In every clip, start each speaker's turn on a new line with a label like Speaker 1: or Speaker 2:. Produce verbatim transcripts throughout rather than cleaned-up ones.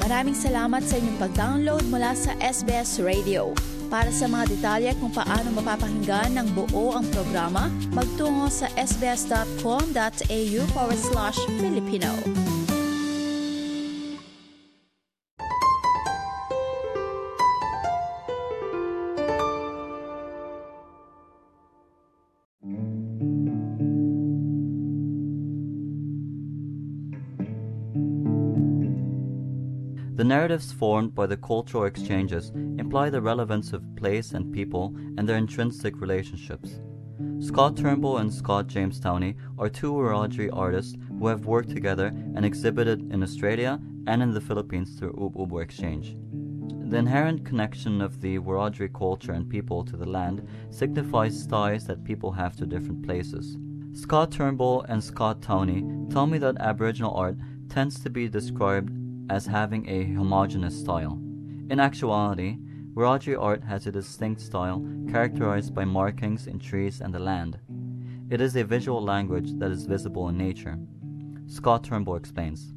Speaker 1: Maraming salamat sa inyong pag-download mula sa S B S Radio. Para sa mga detalye kung paano mapapakinggan ng buo ang programa, magtungo sa sbs.com.au forward slash Filipino.
Speaker 2: The narratives formed by the cultural exchanges imply the relevance of place and people and their intrinsic relationships. Scott Turnbull and Scott James Towney are two Wiradjuri artists who have worked together and exhibited in Australia and in the Philippines through Ub-Ubo Exchange. The inherent connection of the Wiradjuri culture and people to the land signifies ties that people have to different places. Scott Turnbull and Scott Towney tell me that Aboriginal art tends to be described as having a homogeneous style. In actuality, Wiradjuri art has a distinct style characterized by markings in trees and the land. It is a visual language that is visible in nature. Scott Turnbull explains.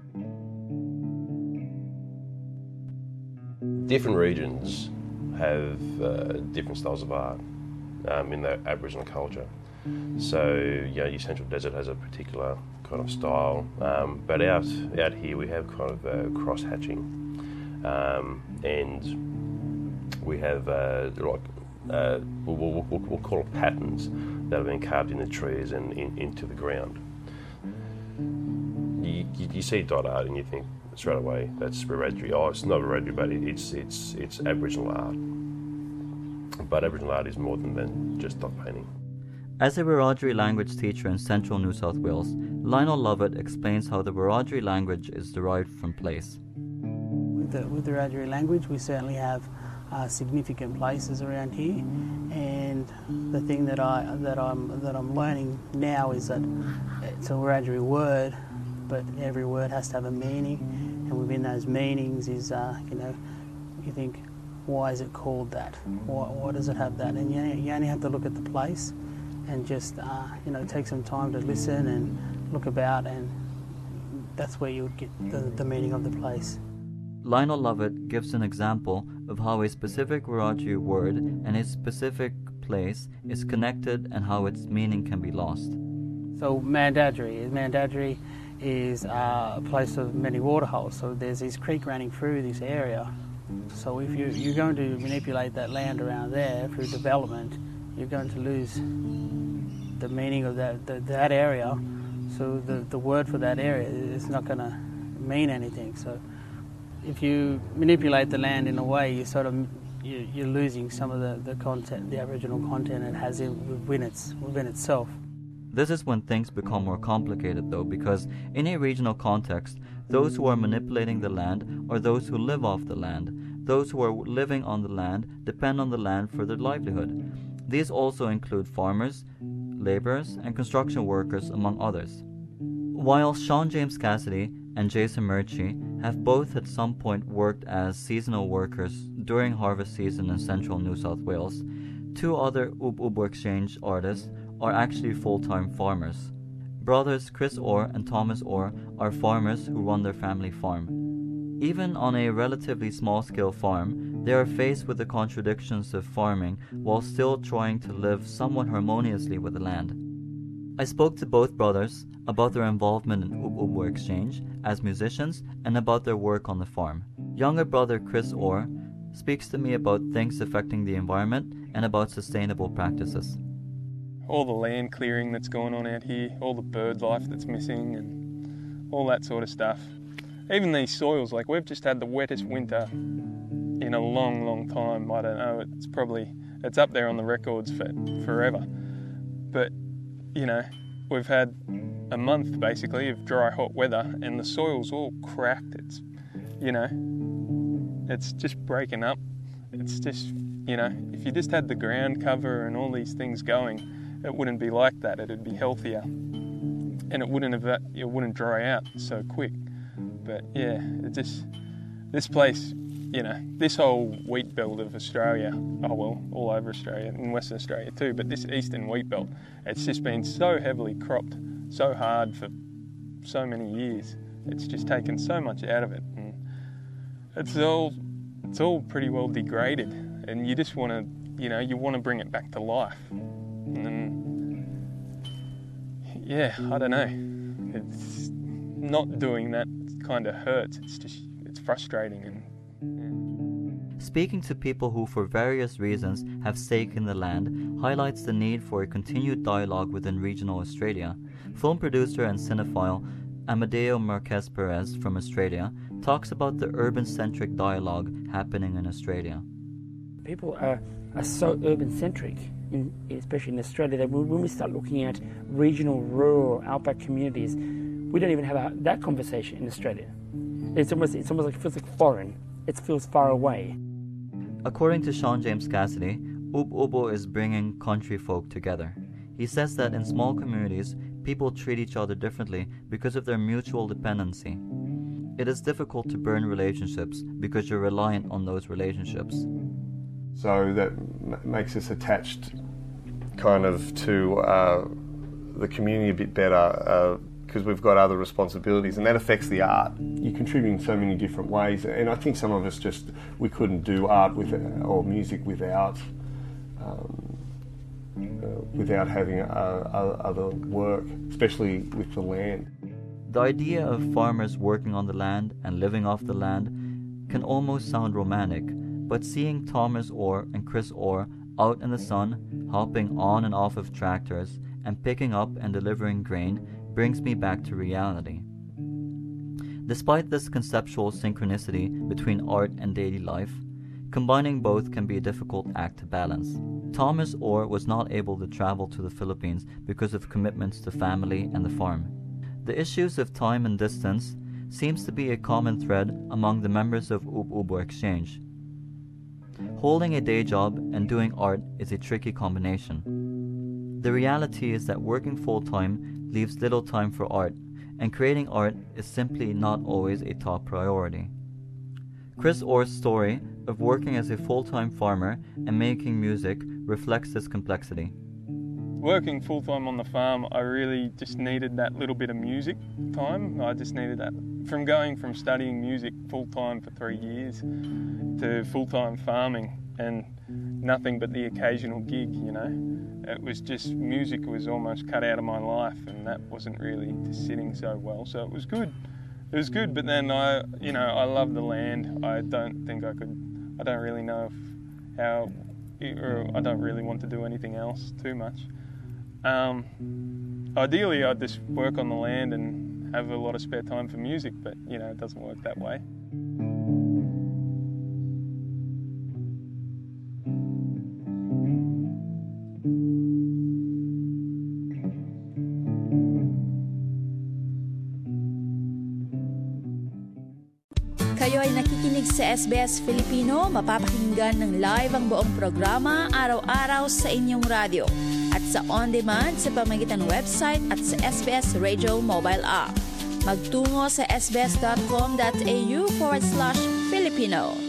Speaker 3: Different regions have uh, different styles of art um, in the Aboriginal culture. So, you know, your Central Desert has a particular kind of style, um, but out out here we have kind of uh, cross-hatching, um, and we have uh, like uh, we'll, we'll, we'll call it patterns that have been carved in the trees and in, into the ground. You, you, you see dot art and you think straight away that's Wiradjuri. Oh, it's not Wiradjuri, but it's it's it's Aboriginal art. But Aboriginal art is more than, than just dot painting.
Speaker 2: As a Wiradjuri language teacher in central New South Wales, Lionel Lovett explains how the Wiradjuri language is derived from place.
Speaker 4: With the, with the Wiradjuri language, we certainly have uh, significant places around here, and the thing that I that I'm that I'm learning now is that it's a Wiradjuri word, but every word has to have a meaning, and within those meanings is uh, you know, you think, why is it called that? Why, why does it have that? And you, you only have to look at the place and just uh, you know, take some time to listen and look about, and that's where you get the, the meaning of the place.
Speaker 2: Lionel Lovett gives an example of how a specific Wiradjuri word and a specific place is connected and how its meaning can be lost.
Speaker 4: So Mandadri, Mandadri is uh, a place of many waterholes. So there's this creek running through this area. So if you, you're going to manipulate that land around there through development, you're going to lose the meaning of that the, that area. So the, the word for that area is not going to mean anything. So if you manipulate the land in a way, you sort of you, you're losing some of the, the content, the Aboriginal content it has in, within its within itself.
Speaker 2: This is when things become more complicated, though, because in a regional context, those who are manipulating the land are those who live off the land. Those who are living on the land depend on the land for their livelihood. These also include farmers, labourers, and construction workers, among others. While Sean James Cassidy and Jason Murchie have both at some point worked as seasonal workers during harvest season in central New South Wales, two other Ub-Ubo Exchange artists are actually full-time farmers. Brothers Chris Orr and Thomas Orr are farmers who run their family farm. Even on a relatively small-scale farm, they are faced with the contradictions of farming while still trying to live somewhat harmoniously with the land. I spoke to both brothers about their involvement in Ub-Ubo Exchange as musicians and about their work on the farm. Younger brother Chris Orr speaks to me about things affecting the environment and about sustainable practices.
Speaker 5: All the land clearing that's going on out here, all the bird life that's missing and all that sort of stuff. Even these soils, like we've just had the wettest winter in a long, long time. I don't know, it's probably, it's up there on the records for forever. But, you know, we've had a month basically of dry, hot weather and the soil's all cracked. It's, you know, it's just breaking up. It's just, you know, if you just had the ground cover and all these things going, it wouldn't be like that. It'd be healthier, and it wouldn't have, it wouldn't dry out so quick. But yeah, it just, this place, you know, this whole wheat belt of Australia, oh well, all over Australia, in Western Australia too, but this eastern wheat belt, it's just been so heavily cropped, so hard for so many years. It's just taken so much out of it, and it's all it's all pretty well degraded, and you just want to, you know, you want to bring it back to life. And yeah, I don't know. It's not doing that kind of hurts. It's just it's frustrating. And yeah.
Speaker 2: Speaking to people who, for various reasons, have stake in the land highlights the need for a continued dialogue within regional Australia. Film producer and cinephile Amadeo Marquez Perez from Australia talks about the urban-centric dialogue happening in Australia.
Speaker 6: People are, are so urban-centric, in, especially in Australia, that when we start looking at regional, rural, outback communities, we don't even have a, that conversation in Australia. It's almost, it's almost like it feels like foreign. It feels far away.
Speaker 2: According to Sean James Cassidy, Ub Ubo is bringing country folk together. He says that in small communities, people treat each other differently because of their mutual dependency. It is difficult to burn relationships because you're reliant on those relationships.
Speaker 7: So that m- makes us attached kind of to uh, the community a bit better because uh, we've got other responsibilities, and that affects the art. You contribute in so many different ways, and I think some of us just, we couldn't do art with or music without um, Uh, without having uh, other work, especially with the land.
Speaker 2: The idea of farmers working on the land and living off the land can almost sound romantic, but seeing Thomas Orr and Chris Orr out in the sun, hopping on and off of tractors and picking up and delivering grain brings me back to reality. Despite this conceptual synchronicity between art and daily life, combining both can be a difficult act to balance. Thomas Orr was not able to travel to the Philippines because of commitments to family and the farm. The issues of time and distance seems to be a common thread among the members of Ub Ubo Exchange. Holding a day job and doing art is a tricky combination. The reality is that working full-time leaves little time for art, and creating art is simply not always a top priority. Chris Orr's story of working as a full-time farmer and making music reflects this complexity.
Speaker 5: Working full-time on the farm, I really just needed that little bit of music time. I just needed that. From going from studying music full-time for three years to full-time farming and nothing but the occasional gig, you know. It was just, music was almost cut out of my life, and that wasn't really just sitting so well, so it was good. It was good, but then I, you know, I love the land. I don't think I could, I don't really know if how, or I don't really want to do anything else too much. Um, ideally, I'd just work on the land and have a lot of spare time for music, but, you know, it doesn't work that way.
Speaker 1: Kayo ay nakikinig sa S B S Filipino, mapapakinggan ng live ang buong programa araw-araw sa inyong radyo at sa on-demand sa pamamagitan ng website at sa S B S Radio mobile app. Magtungo sa sbs.com.au forward slash Filipino.